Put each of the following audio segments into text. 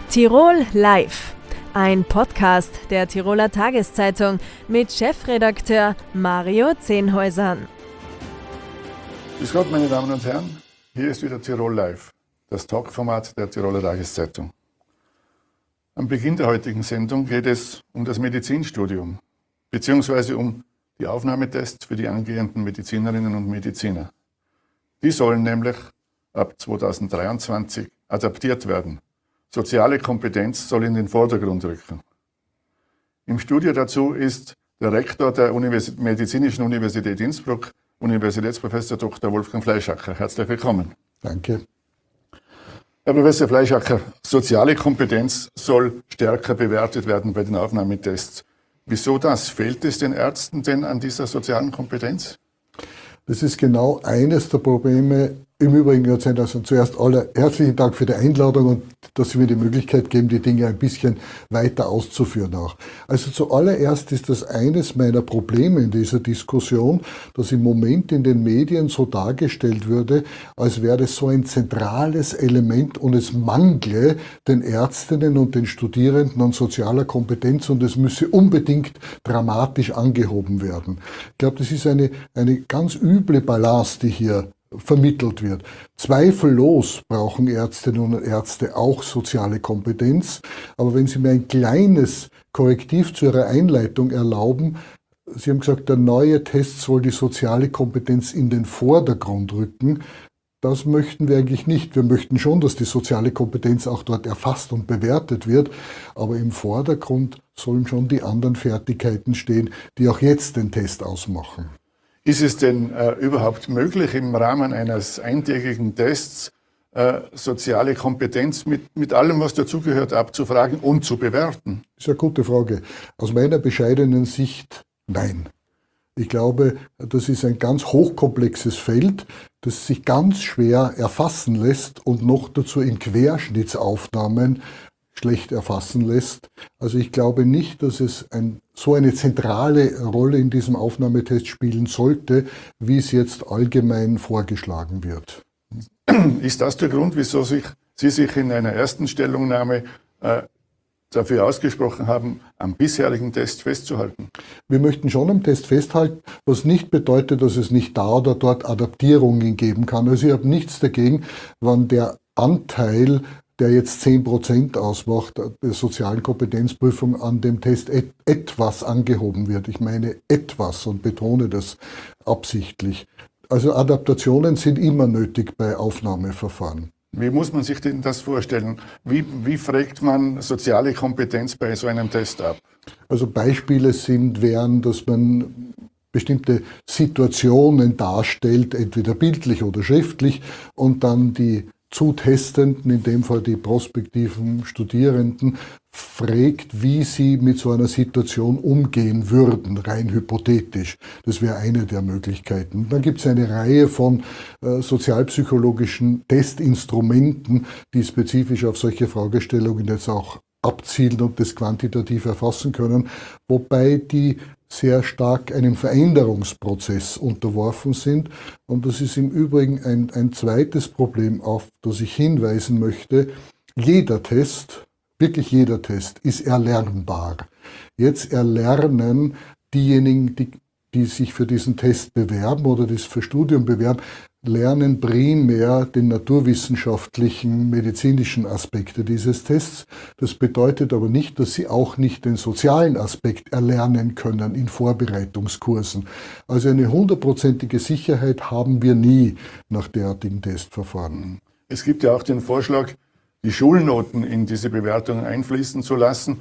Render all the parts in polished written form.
Tirol Live, ein Podcast der Tiroler Tageszeitung mit Chefredakteur Mario Zehnhäusern. Grüß Gott, meine Damen und Herren, hier ist wieder Tirol Live, das Talkformat der Tiroler Tageszeitung. Am Beginn der heutigen Sendung geht es um das Medizinstudium, beziehungsweise um die Aufnahmetests für die angehenden Medizinerinnen und Mediziner. Die sollen nämlich ab 2023 adaptiert werden. Soziale Kompetenz soll in den Vordergrund rücken. Im Studio dazu ist der Rektor der Medizinischen Universität Innsbruck, Universitätsprofessor Dr. Wolfgang Fleischacker. Herzlich willkommen. Danke. Herr Professor Fleischacker, soziale Kompetenz soll stärker bewertet werden bei den Aufnahmetests. Wieso das? Fehlt es den Ärzten denn an dieser sozialen Kompetenz? Das ist genau eines der Probleme. Im Übrigen, Herr Zehnhäuser, zuerst herzlichen Dank für die Einladung und dass Sie mir die Möglichkeit geben, die Dinge ein bisschen weiter auszuführen auch. Also zuallererst ist das eines meiner Probleme in dieser Diskussion, dass im Moment in den Medien so dargestellt würde, als wäre das so ein zentrales Element und es mangle den Ärztinnen und den Studierenden an sozialer Kompetenz und es müsse unbedingt dramatisch angehoben werden. Ich glaube, das ist eine ganz üble Balance, die hier vermittelt wird. Zweifellos brauchen Ärztinnen und Ärzte auch soziale Kompetenz, aber wenn Sie mir ein kleines Korrektiv zu Ihrer Einleitung erlauben, Sie haben gesagt, der neue Test soll die soziale Kompetenz in den Vordergrund rücken. Das möchten wir eigentlich nicht. Wir möchten schon, dass die soziale Kompetenz auch dort erfasst und bewertet wird, aber im Vordergrund sollen schon die anderen Fertigkeiten stehen, die auch jetzt den Test ausmachen. Ist es denn überhaupt möglich, im Rahmen eines eintägigen Tests soziale Kompetenz mit allem, was dazugehört, abzufragen und zu bewerten? Das ist eine gute Frage. Aus meiner bescheidenen Sicht nein. Ich glaube, das ist ein ganz hochkomplexes Feld, das sich ganz schwer erfassen lässt und noch dazu in Querschnittsaufnahmen schlecht erfassen lässt. Also ich glaube nicht, dass es so eine zentrale Rolle in diesem Aufnahmetest spielen sollte, wie es jetzt allgemein vorgeschlagen wird. Ist das der Grund, wieso Sie sich in einer ersten Stellungnahme dafür ausgesprochen haben, am bisherigen Test festzuhalten? Wir möchten schon am Test festhalten, was nicht bedeutet, dass es nicht da oder dort Adaptierungen geben kann. Also ich habe nichts dagegen, wenn der Anteil, der jetzt 10% ausmacht, der sozialen Kompetenzprüfung an dem Test etwas angehoben wird. Ich meine etwas und betone das absichtlich. Also Adaptationen sind immer nötig bei Aufnahmeverfahren. Wie muss man sich denn das vorstellen? Wie fragt man soziale Kompetenz bei so einem Test ab? Also Beispiele wären, dass man bestimmte Situationen darstellt, entweder bildlich oder schriftlich, und dann die Zutestenden, in dem Fall die prospektiven Studierenden, fragt, wie sie mit so einer Situation umgehen würden, rein hypothetisch. Das wäre eine der Möglichkeiten. Dann gibt es eine Reihe von sozialpsychologischen Testinstrumenten, die spezifisch auf solche Fragestellungen jetzt auch abzielen und das quantitativ erfassen können, wobei die sehr stark einem Veränderungsprozess unterworfen sind. Und das ist im Übrigen ein zweites Problem, auf das ich hinweisen möchte. Jeder Test, wirklich jeder Test, ist erlernbar. Jetzt erlernen diejenigen, die sich für diesen Test bewerben oder das für Studium bewerben, lernen primär den naturwissenschaftlichen, medizinischen Aspekte dieses Tests. Das bedeutet aber nicht, dass sie auch nicht den sozialen Aspekt erlernen können in Vorbereitungskursen. Also eine 100%ige Sicherheit haben wir nie nach derartigen Testverfahren. Es gibt ja auch den Vorschlag, die Schulnoten in diese Bewertung einfließen zu lassen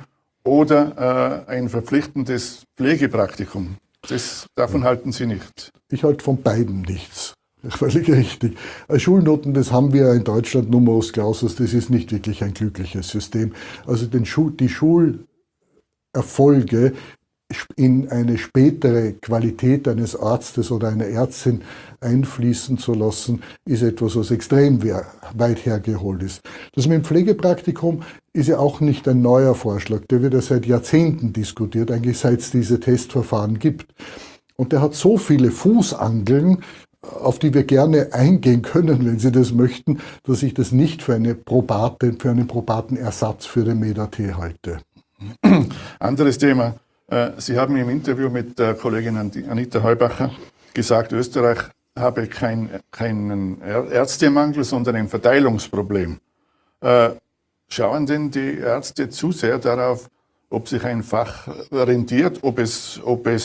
oder ein verpflichtendes Pflegepraktikum. Davon halten Sie nicht? Ich halte von beiden nichts. Völlig richtig. Schulnoten, das haben wir in Deutschland numerus clausus, das ist nicht wirklich ein glückliches System. Also die Schulerfolge in eine spätere Qualität eines Arztes oder einer Ärztin einfließen zu lassen, ist etwas, was extrem weit hergeholt ist. Das mit dem Pflegepraktikum ist ja auch nicht ein neuer Vorschlag, der wird ja seit Jahrzehnten diskutiert, eigentlich seit es diese Testverfahren gibt. Und der hat so viele Fußangeln, auf die wir gerne eingehen können, wenn Sie das möchten, dass ich das nicht für einen probaten Ersatz für den MedAT halte. Anderes Thema. Sie haben im Interview mit der Kollegin Anita Heubacher gesagt, Österreich habe keinen Ärztemangel, sondern ein Verteilungsproblem. Schauen denn die Ärzte zu sehr darauf, ob sich ein Fach rentiert, ob es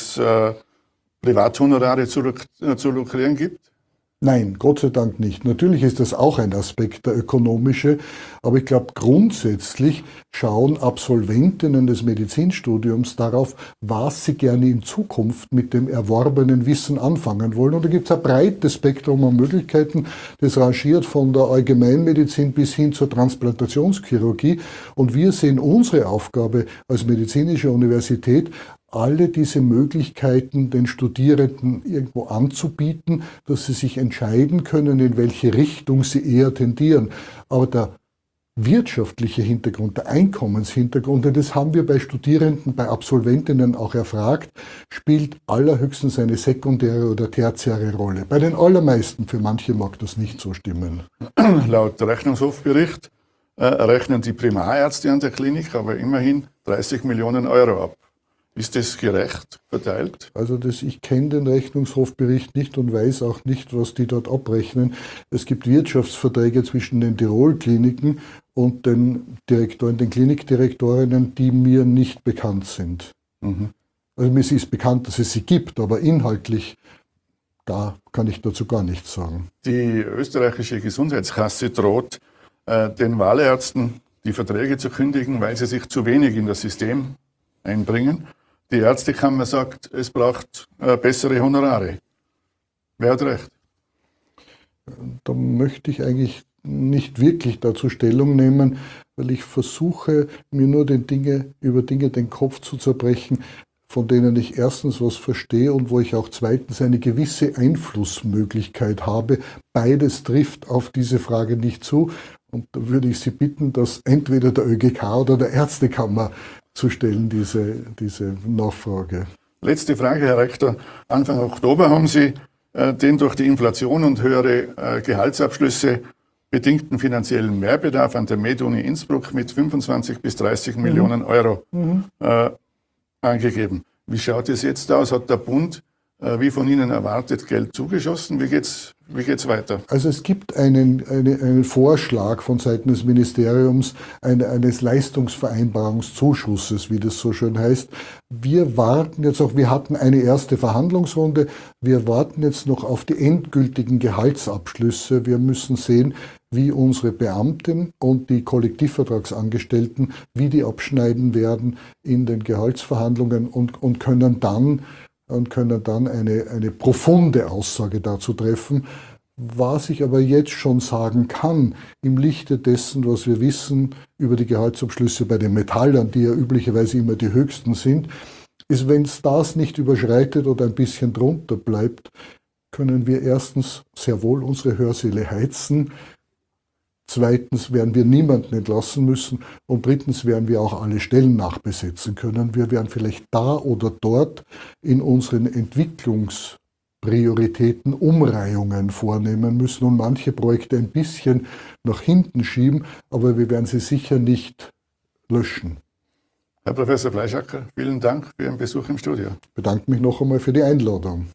Privathonorare zu lukrieren gibt? Nein, Gott sei Dank nicht. Natürlich ist das auch ein Aspekt, der ökonomische, aber ich glaube, grundsätzlich schauen Absolventinnen des Medizinstudiums darauf, was sie gerne in Zukunft mit dem erworbenen Wissen anfangen wollen. Und da gibt es ein breites Spektrum an Möglichkeiten, das rangiert von der Allgemeinmedizin bis hin zur Transplantationschirurgie. Und wir sehen unsere Aufgabe als medizinische Universität, alle diese Möglichkeiten den Studierenden irgendwo anzubieten, dass sie sich entscheiden können, in welche Richtung sie eher tendieren. Aber der wirtschaftliche Hintergrund, der Einkommenshintergrund, und das haben wir bei Studierenden, bei Absolventinnen auch erfragt, spielt allerhöchstens eine sekundäre oder tertiäre Rolle. Bei den allermeisten, für manche mag das nicht so stimmen. Laut Rechnungshofbericht rechnen die Primarärzte an der Klinik aber immerhin 30 Millionen Euro ab. Ist das gerecht verteilt? Also ich kenne den Rechnungshofbericht nicht und weiß auch nicht, was die dort abrechnen. Es gibt Wirtschaftsverträge zwischen den Tirol-Kliniken und den Direktoren, den Klinikdirektorinnen, die mir nicht bekannt sind. Mhm. Also mir ist bekannt, dass es sie gibt, aber inhaltlich, da kann ich dazu gar nichts sagen. Die österreichische Gesundheitskasse droht den Wahlärzten die Verträge zu kündigen, weil sie sich zu wenig in das System einbringen. Die Ärztekammer sagt, es braucht bessere Honorare. Wer hat recht? Da möchte ich eigentlich nicht wirklich dazu Stellung nehmen, weil ich versuche, mir nur über Dinge den Kopf zu zerbrechen, von denen ich erstens was verstehe und wo ich auch zweitens eine gewisse Einflussmöglichkeit habe. Beides trifft auf diese Frage nicht zu. Und da würde ich Sie bitten, das entweder der ÖGK oder der Ärztekammer zu stellen, diese Nachfrage. Letzte Frage, Herr Rektor. Anfang Oktober haben Sie den durch die Inflation und höhere Gehaltsabschlüsse bedingten finanziellen Mehrbedarf an der MedUni Innsbruck mit 25 bis 30 Millionen Euro angegeben. Wie schaut es jetzt aus? Hat der Bund, wie von Ihnen erwartet, Geld zugeschossen? Wie geht's weiter? Also es gibt einen Vorschlag von Seiten des Ministeriums eines Leistungsvereinbarungszuschusses, wie das so schön heißt. Wir warten jetzt auch, wir hatten eine erste Verhandlungsrunde, wir warten jetzt noch auf die endgültigen Gehaltsabschlüsse. Wir müssen sehen, wie unsere Beamten und die Kollektivvertragsangestellten, wie die abschneiden werden in den Gehaltsverhandlungen und können dann eine profunde Aussage dazu treffen. Was ich aber jetzt schon sagen kann, im Lichte dessen, was wir wissen über die Gehaltsabschlüsse bei den Metallern, die ja üblicherweise immer die höchsten sind, ist, wenn es das nicht überschreitet oder ein bisschen drunter bleibt, können wir erstens sehr wohl unsere Hörsäle heizen. Zweitens werden wir niemanden entlassen müssen und drittens werden wir auch alle Stellen nachbesetzen können. Wir werden vielleicht da oder dort in unseren Entwicklungsprioritäten Umreihungen vornehmen müssen und manche Projekte ein bisschen nach hinten schieben, aber wir werden sie sicher nicht löschen. Herr Professor Fleischacker, vielen Dank für Ihren Besuch im Studio. Ich bedanke mich noch einmal für die Einladung.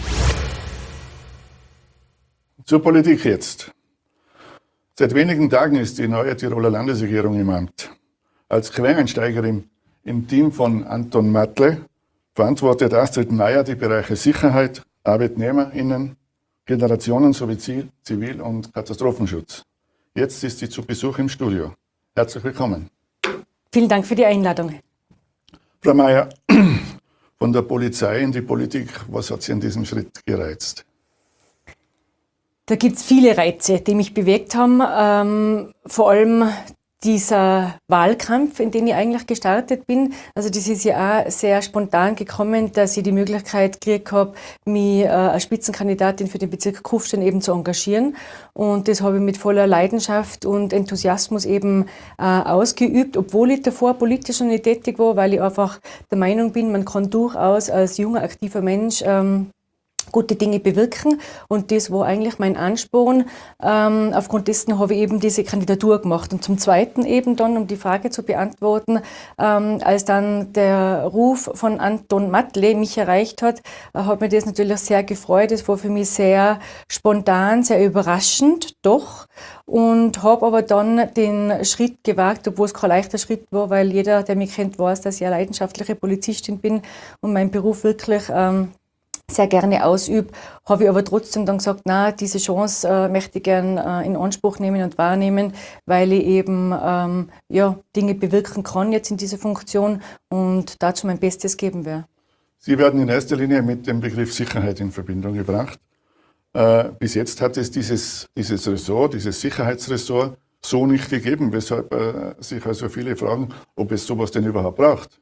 Zur Politik jetzt. Seit wenigen Tagen ist die neue Tiroler Landesregierung im Amt. Als Quereinsteigerin im Team von Anton Matle verantwortet Astrid Meier die Bereiche Sicherheit, ArbeitnehmerInnen, Generationen sowie Zivil- und Katastrophenschutz. Jetzt ist sie zu Besuch im Studio. Herzlich willkommen. Vielen Dank für die Einladung. Frau Meier, von der Polizei in die Politik, was hat Sie an diesem Schritt gereizt? Da gibt es viele Reize, die mich bewegt haben. Vor allem dieser Wahlkampf, in den ich eigentlich gestartet bin. Also das ist ja auch sehr spontan gekommen, dass ich die Möglichkeit gekriegt habe, mich als Spitzenkandidatin für den Bezirk Kufstein eben zu engagieren. Und das habe ich mit voller Leidenschaft und Enthusiasmus eben ausgeübt, obwohl ich davor politisch noch nicht tätig war, weil ich einfach der Meinung bin, man kann durchaus als junger, aktiver Mensch gute Dinge bewirken, und das war eigentlich mein Ansporn. Aufgrund dessen habe ich eben diese Kandidatur gemacht. Und zum Zweiten eben dann, um die Frage zu beantworten, als dann der Ruf von Anton Matle mich erreicht hat, hat mir das natürlich sehr gefreut. Das war für mich sehr spontan, sehr überraschend, doch. Und habe aber dann den Schritt gewagt, obwohl es kein leichter Schritt war, weil jeder, der mich kennt, weiß, dass ich eine leidenschaftliche Polizistin bin und meinen Beruf wirklich sehr gerne ausübe, habe ich aber trotzdem dann gesagt, na, diese Chance möchte ich gern in Anspruch nehmen und wahrnehmen, weil ich eben Dinge bewirken kann jetzt in dieser Funktion und dazu mein Bestes geben werde. Sie werden in erster Linie mit dem Begriff Sicherheit in Verbindung gebracht. Bis jetzt hat es dieses Ressort, dieses Sicherheitsressort so nicht gegeben, weshalb sich also viele fragen, ob es sowas denn überhaupt braucht.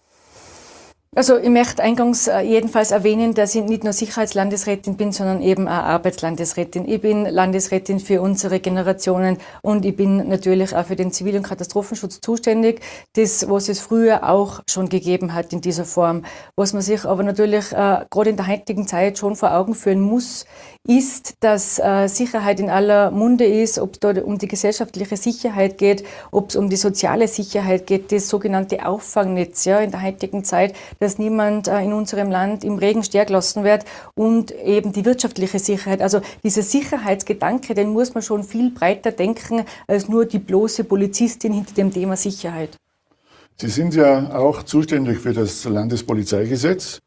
Also ich möchte eingangs jedenfalls erwähnen, dass ich nicht nur Sicherheitslandesrätin bin, sondern eben auch Arbeitslandesrätin. Ich bin Landesrätin für unsere Generationen und ich bin natürlich auch für den Zivil- und Katastrophenschutz zuständig. Das, was es früher auch schon gegeben hat in dieser Form. Was man sich aber natürlich gerade in der heutigen Zeit schon vor Augen führen muss, ist, dass Sicherheit in aller Munde ist, ob es da um die gesellschaftliche Sicherheit geht, ob es um die soziale Sicherheit geht, das sogenannte Auffangnetz in der heutigen Zeit, dass niemand in unserem Land im Regen stehen gelassen wird, und eben die wirtschaftliche Sicherheit. Also dieser Sicherheitsgedanke, den muss man schon viel breiter denken als nur die bloße Polizistin hinter dem Thema Sicherheit. Sie sind ja auch zuständig für das Landespolizeigesetz.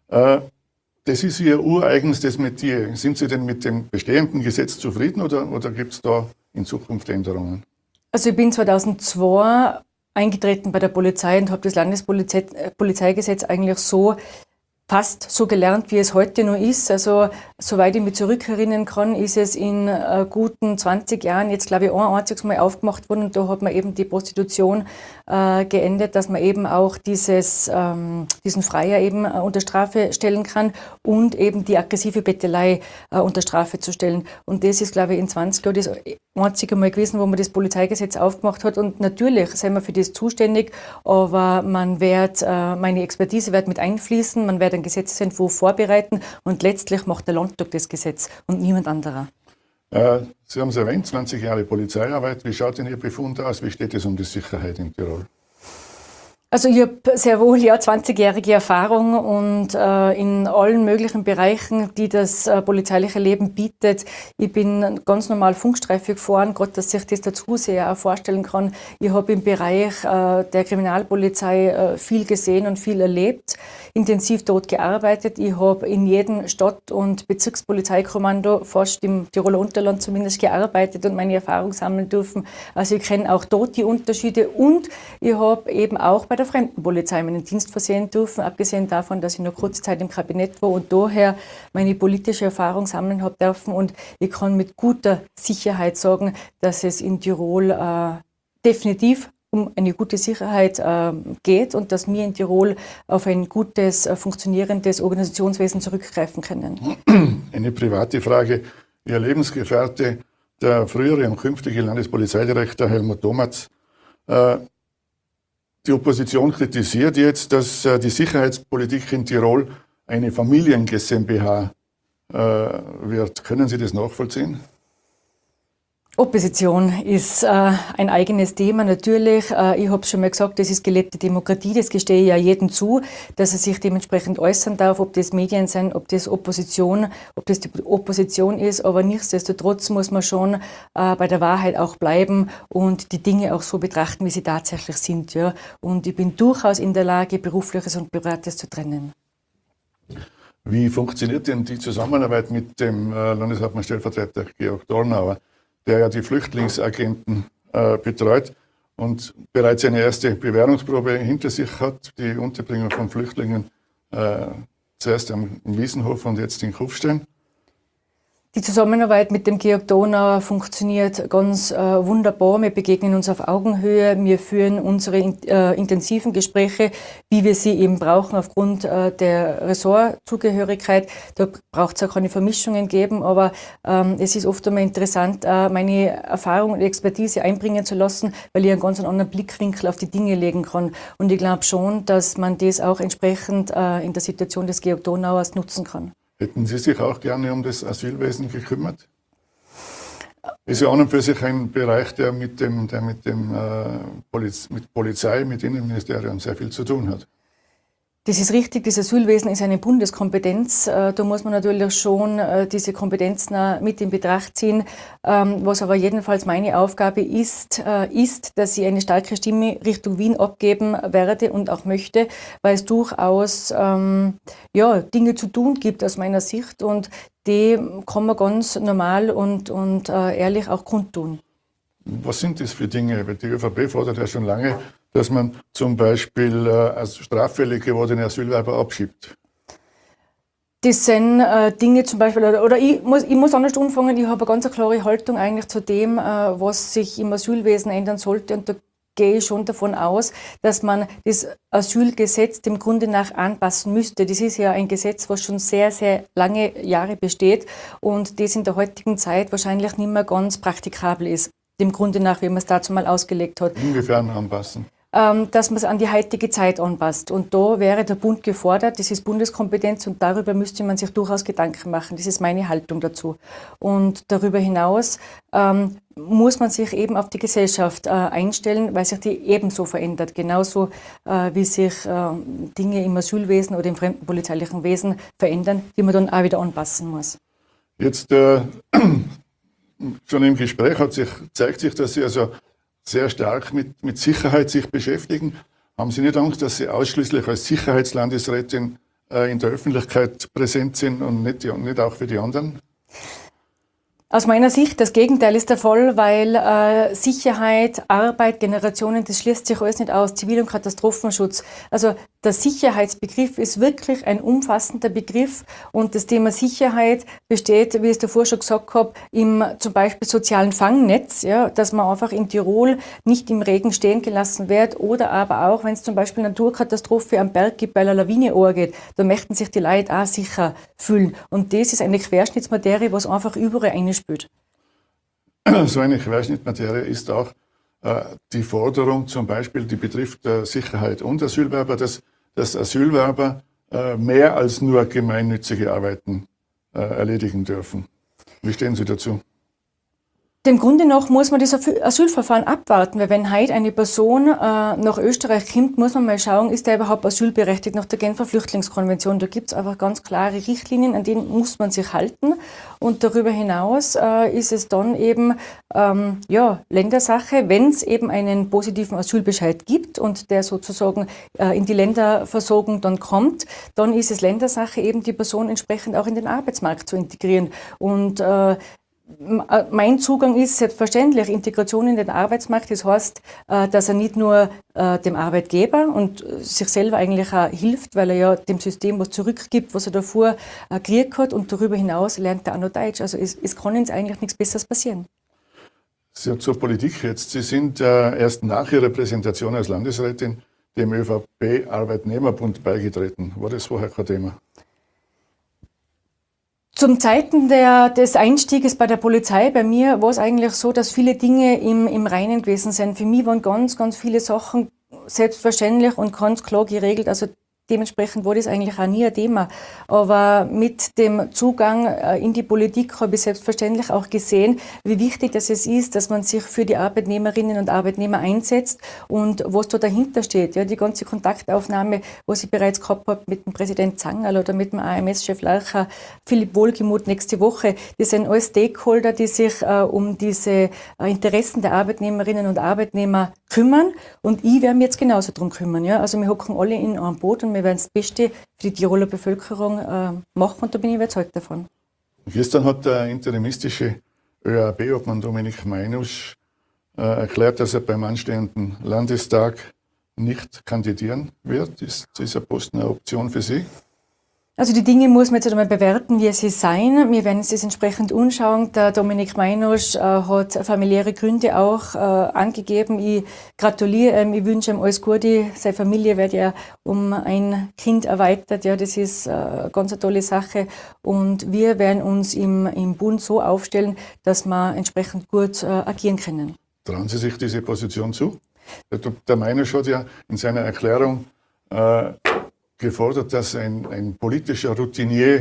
Das ist Ihr ureigenstes Metier. Sind Sie denn mit dem bestehenden Gesetz zufrieden oder gibt es da in Zukunft Änderungen? Also ich bin 2002 eingetreten bei der Polizei und habe das Landespolizeigesetz eigentlich fast so gelernt, wie es heute noch ist. Also soweit ich mich zurückerinnern kann, ist es in guten 20 Jahren jetzt, glaube ich, ein einziges Mal aufgemacht worden, und da hat man eben die Prostitution geendet, dass man eben auch diesen Freier eben unter Strafe stellen kann und eben die aggressive Bettelei unter Strafe zu stellen. Und das ist, glaube ich, in 20 Jahren das einzige Mal gewesen, wo man das Polizeigesetz aufgemacht hat. Und natürlich sind wir für das zuständig, aber meine Expertise wird mit einfließen, man wird einen Gesetzesentwurf vorbereiten und letztlich macht der Landtag das Gesetz und niemand anderer. Sie haben es erwähnt, 20 Jahre Polizeiarbeit. Wie schaut denn Ihr Befund aus? Wie steht es um die Sicherheit in Tirol? Also ich habe sehr wohl 20-jährige Erfahrung und in allen möglichen Bereichen, die das polizeiliche Leben bietet. Ich bin ganz normal Funkstreife gefahren, gerade dass sich das der Zuseher auch vorstellen kann. Ich habe im Bereich der Kriminalpolizei viel gesehen und viel erlebt, intensiv dort gearbeitet. Ich habe in jedem Stadt- und Bezirkspolizeikommando, fast im Tiroler Unterland zumindest, gearbeitet und meine Erfahrung sammeln dürfen. Also ich kenne auch dort die Unterschiede, und ich habe eben auch bei der Fremdenpolizei meinen Dienst versehen dürfen, abgesehen davon, dass ich noch kurze Zeit im Kabinett war und daher meine politische Erfahrung sammeln habe dürfen. Und ich kann mit guter Sicherheit sagen, dass es in Tirol definitiv um eine gute Sicherheit geht und dass wir in Tirol auf ein gutes, funktionierendes Organisationswesen zurückgreifen können. Eine private Frage. Ihr Lebensgefährte, der frühere und künftige Landespolizeidirektor Helmut Domatz, die Opposition kritisiert jetzt, dass die Sicherheitspolitik in Tirol eine Familien-GmbH wird. Können Sie das nachvollziehen? Opposition ist ein eigenes Thema, natürlich. Ich habe schon mal gesagt, das ist gelebte Demokratie, das gestehe ich ja jedem zu, dass er sich dementsprechend äußern darf, ob das Medien sind, ob das die Opposition ist, aber nichtsdestotrotz muss man schon bei der Wahrheit auch bleiben und die Dinge auch so betrachten, wie sie tatsächlich sind. Ja. Und ich bin durchaus in der Lage, Berufliches und Privates zu trennen. Wie funktioniert denn die Zusammenarbeit mit dem Landeshauptmann-Stellvertreter Georg Dornauer, der ja die Flüchtlingsagenten betreut und bereits eine erste Bewährungsprobe hinter sich hat, die Unterbringung von Flüchtlingen zuerst im Wiesenhof und jetzt in Kufstein? Die Zusammenarbeit mit dem Georg Dornauer funktioniert ganz wunderbar. Wir begegnen uns auf Augenhöhe. Wir führen unsere intensiven Gespräche, wie wir sie eben brauchen aufgrund der Ressortzugehörigkeit. Da braucht es auch keine Vermischungen geben, aber es ist oft einmal interessant, meine Erfahrung und Expertise einbringen zu lassen, weil ich einen ganz anderen Blickwinkel auf die Dinge legen kann. Und ich glaube schon, dass man das auch entsprechend in der Situation des Georg Dornauers nutzen kann. Hätten Sie sich auch gerne um das Asylwesen gekümmert? Ist ja an und für sich ein Bereich, der mit Polizei, mit Innenministerium sehr viel zu tun hat. Das ist richtig, das Asylwesen ist eine Bundeskompetenz. Da muss man natürlich schon diese Kompetenzen mit in Betracht ziehen. Was aber jedenfalls meine Aufgabe ist, dass ich eine starke Stimme Richtung Wien abgeben werde und auch möchte, weil es durchaus Dinge zu tun gibt aus meiner Sicht und die kann man ganz normal und ehrlich auch kundtun. Was sind das für Dinge? Weil die ÖVP fordert ja schon lange, dass man zum Beispiel als straffällig gewordene Asylwerber abschiebt. Das sind Dinge zum Beispiel, oder ich muss anders anfangen, ich habe eine ganz klare Haltung eigentlich zu dem, was sich im Asylwesen ändern sollte. Und da gehe ich schon davon aus, dass man das Asylgesetz dem Grunde nach anpassen müsste. Das ist ja ein Gesetz, was schon sehr, sehr lange Jahre besteht und das in der heutigen Zeit wahrscheinlich nicht mehr ganz praktikabel ist. Dem Grunde nach, wie man es dazu mal ausgelegt hat. Inwiefern anpassen? Dass man es an die heutige Zeit anpasst. Und da wäre der Bund gefordert, das ist Bundeskompetenz und darüber müsste man sich durchaus Gedanken machen. Das ist meine Haltung dazu. Und darüber hinaus muss man sich eben auf die Gesellschaft einstellen, weil sich die ebenso verändert. Genauso wie sich Dinge im Asylwesen oder im fremdenpolizeilichen Wesen verändern, die man dann auch wieder anpassen muss. Jetzt schon im Gespräch zeigt sich, dass Sie also sehr stark mit Sicherheit sich beschäftigen. Haben Sie nicht Angst, dass Sie ausschließlich als Sicherheitslandesrätin in der Öffentlichkeit präsent sind und nicht auch für die anderen? Aus meiner Sicht, das Gegenteil ist der Fall, weil Sicherheit, Arbeit, Generationen, das schließt sich alles nicht aus. Zivil- und Katastrophenschutz. Also der Sicherheitsbegriff ist wirklich ein umfassender Begriff und das Thema Sicherheit besteht, wie ich es davor schon gesagt habe, im zum Beispiel sozialen Fangnetz, ja, dass man einfach in Tirol nicht im Regen stehen gelassen wird oder aber auch, wenn es zum Beispiel Naturkatastrophe am Berg gibt, weil eine Lawine angeht, da möchten sich die Leute auch sicher fühlen. Und das ist eine Querschnittsmaterie, was einfach überall einspielt. So eine Querschnittsmaterie ist auch die Forderung zum Beispiel, die betrifft Sicherheit und Asylwerber, dass Asylwerber mehr als nur gemeinnützige Arbeiten erledigen dürfen. Wie stehen Sie dazu? Dem Grunde nach muss man das Asylverfahren abwarten, weil wenn heute eine Person nach Österreich kommt, muss man mal schauen, ist der überhaupt asylberechtigt nach der Genfer Flüchtlingskonvention. Da gibt es einfach ganz klare Richtlinien, an denen muss man sich halten. Und darüber hinaus ist es dann eben Ländersache, wenn es eben einen positiven Asylbescheid gibt und der sozusagen in die Länderversorgung dann kommt, dann ist es Ländersache, eben die Person entsprechend auch in den Arbeitsmarkt zu integrieren. Und mein Zugang ist selbstverständlich Integration in den Arbeitsmarkt. Das heißt, dass er nicht nur dem Arbeitgeber und sich selber eigentlich auch hilft, weil er ja dem System was zurückgibt, was er davor gekriegt hat und darüber hinaus lernt er auch noch Deutsch. Also es kann uns eigentlich nichts Besseres passieren. Zur Politik jetzt. Sie sind erst nach Ihrer Präsentation als Landesrätin dem ÖVP-Arbeitnehmerbund beigetreten. War das vorher kein Thema? Zum Zeiten des Einstieges bei der Polizei, bei mir war es eigentlich so, dass viele Dinge im Reinen gewesen sind. Für mich waren ganz, ganz viele Sachen selbstverständlich und ganz klar geregelt. Also dementsprechend war das eigentlich auch nie ein Thema. Aber mit dem Zugang in die Politik habe ich selbstverständlich auch gesehen, wie wichtig das ist, dass man sich für die Arbeitnehmerinnen und Arbeitnehmer einsetzt und was da dahinter steht. Ja, die ganze Kontaktaufnahme, was ich bereits gehabt habe mit dem Präsident Zangerl oder mit dem AMS-Chef Larcher, Philipp Wohlgemuth nächste Woche, das sind alles Stakeholder, die sich um diese Interessen der Arbeitnehmerinnen und Arbeitnehmer kümmern. Und ich werde mich jetzt genauso darum kümmern. Ja? Also wir hocken alle in einem Boot und wir werden das Beste für die Tiroler Bevölkerung machen und da bin ich überzeugt davon. Gestern hat der interimistische ÖAB-Obmann Dominik Meinusch erklärt, dass er beim anstehenden Landestag nicht kandidieren wird. Ist dieser Posten eine Option für Sie? Also die Dinge muss man jetzt einmal bewerten, wie sie sein. Wir werden uns das entsprechend anschauen. Der Dominik Meinusch hat familiäre Gründe auch angegeben. Ich gratuliere ihm, ich wünsche ihm alles Gute. Seine Familie wird ja um ein Kind erweitert. Ja, das ist eine ganz tolle Sache. Und wir werden uns im Bund so aufstellen, dass wir entsprechend gut agieren können. Trauen Sie sich diese Position zu? Der Meinusch hat ja in seiner Erklärung gefordert, dass ein politischer Routinier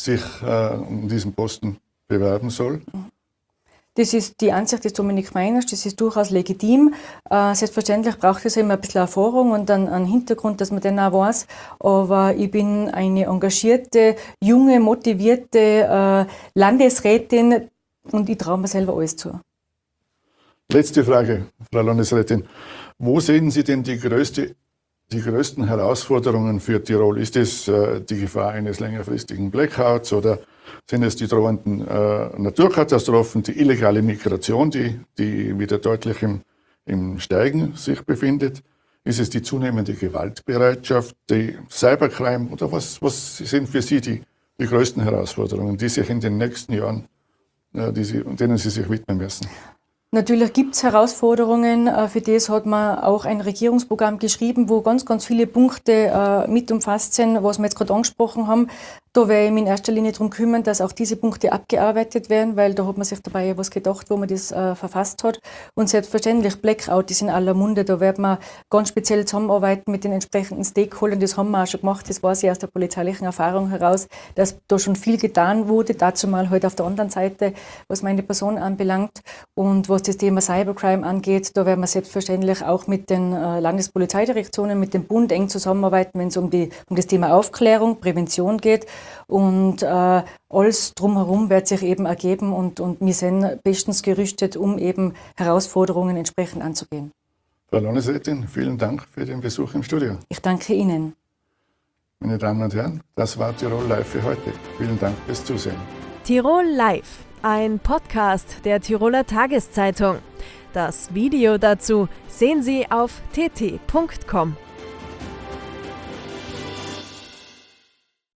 sich um diesen Posten bewerben soll? Das ist die Ansicht des Dominik Meiners, das ist durchaus legitim. Selbstverständlich braucht es immer ein bisschen Erfahrung und einen Hintergrund, dass man den auch weiß. Aber ich bin eine engagierte, junge, motivierte Landesrätin und ich traue mir selber alles zu. Letzte Frage, Frau Landesrätin. Wo sehen Sie denn die größten Herausforderungen für Tirol? Ist es die Gefahr eines längerfristigen Blackouts oder sind es die drohenden Naturkatastrophen, die illegale Migration, die wieder deutlich im Steigen sich befindet? Ist es die zunehmende Gewaltbereitschaft, die Cybercrime oder was sind für Sie die größten Herausforderungen, die sich in den nächsten Jahren, denen Sie sich widmen müssen? Natürlich gibt es Herausforderungen. Für das hat man auch ein Regierungsprogramm geschrieben, wo ganz, ganz viele Punkte mit umfasst sind, was wir jetzt gerade angesprochen haben. Da werde ich mich in erster Linie darum kümmern, dass auch diese Punkte abgearbeitet werden, weil da hat man sich dabei ja was gedacht, wo man das verfasst hat. Und selbstverständlich Blackout ist in aller Munde. Da wird man ganz speziell zusammenarbeiten mit den entsprechenden Stakeholdern. Das haben wir auch schon gemacht. Das weiß ich aus der polizeilichen Erfahrung heraus, dass da schon viel getan wurde. Dazu mal halt auf der anderen Seite, was meine Person anbelangt. Und was das Thema Cybercrime angeht, da werden wir selbstverständlich auch mit den Landespolizeidirektionen, mit dem Bund eng zusammenarbeiten, wenn es um das Thema Aufklärung, Prävention geht. Und alles drumherum wird sich eben ergeben und wir sind bestens gerüstet, um eben Herausforderungen entsprechend anzugehen. Frau Landesrätin, vielen Dank für den Besuch im Studio. Ich danke Ihnen. Meine Damen und Herren, das war Tirol Live für heute. Vielen Dank fürs Zusehen. Tirol Live, ein Podcast der Tiroler Tageszeitung. Das Video dazu sehen Sie auf tt.com.